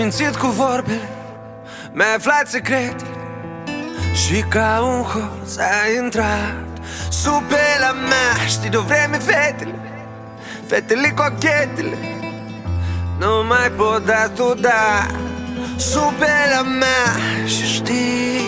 mințit cu vorbele, mi-ai aflat secretele și ca un hoț ai intrat sub pielea mea. Știi de-o vreme fetele, fetele cochetele nu mai pot da tu, da, sub pielea mea. Și știi,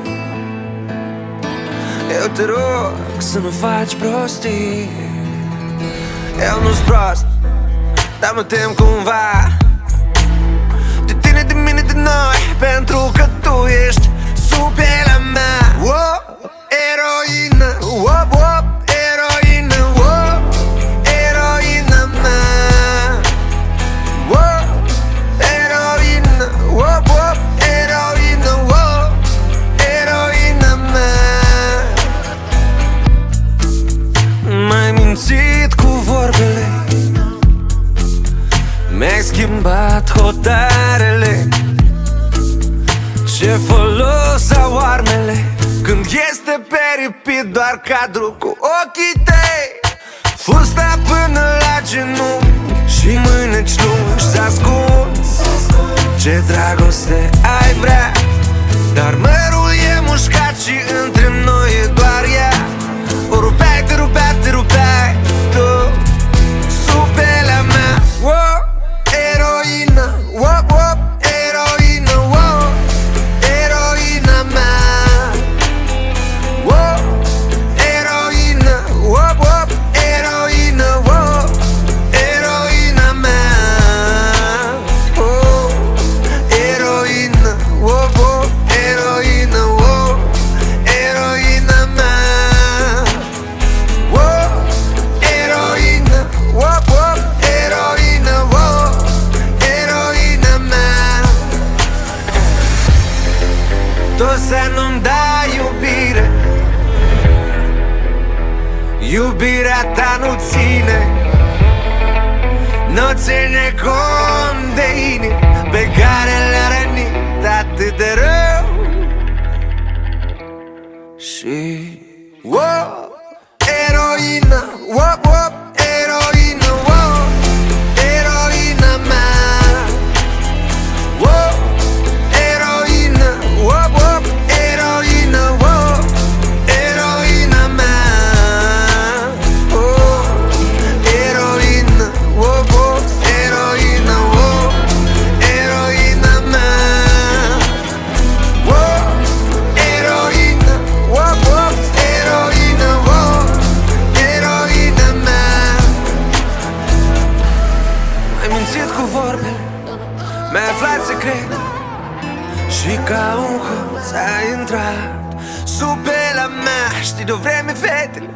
eu te rog să nu faci prostii. Eu nu-s prost, dar mă tem cumva de tine, de mine, de noi, pentru că tu ești sub pielea mea. Wow, eroină, wow, wow, eroină, wow, eroina mea. Wow, eroină, wow, wow, eroină, wow, eroina mea. M-ai mințit cu vorbele, mi-ai schimbat hotarele. Ce folos au armele când este pe repeat doar cadru cu ochii tăi? Fusta până la genunchi și mâneci lungi s-a ascuns. Ce dragoste ai vrea, dar mărul e mușcat și între noi e doar ea. O rupeai, te rupeai, te rupeai tu sub pielea mea. Wow, eroină, wow, wow, eroină, wow, eroina mea. Wow, eroină, wow, wow, eroină, wow, eroina mea. Oh, eroină, wow, wow, eroină, wow, eroina mea. Wow, eroină, wow, wow, eroină, wow, eroina mea. Tu să nu-mi dai iubire, iubirea ta nu ține, nu ține cont de inimi pe care le-a rănit atât de rău. Și wow, eroină, wow, wow, eroină, wow, eroina mea. Wow, eroină, wow, wow, eroină, wow, eroina mea. Oh, eroină, wow, wow, eroină, wow, eroina mea. Wow, eroină, wow, wow, eroină, wow, eroina mea. M-ai mințit cu vorbele, mi-ai aflat secrete și ca un hoț ai intrat sub pielea mea. Știi de-o vreme fetele,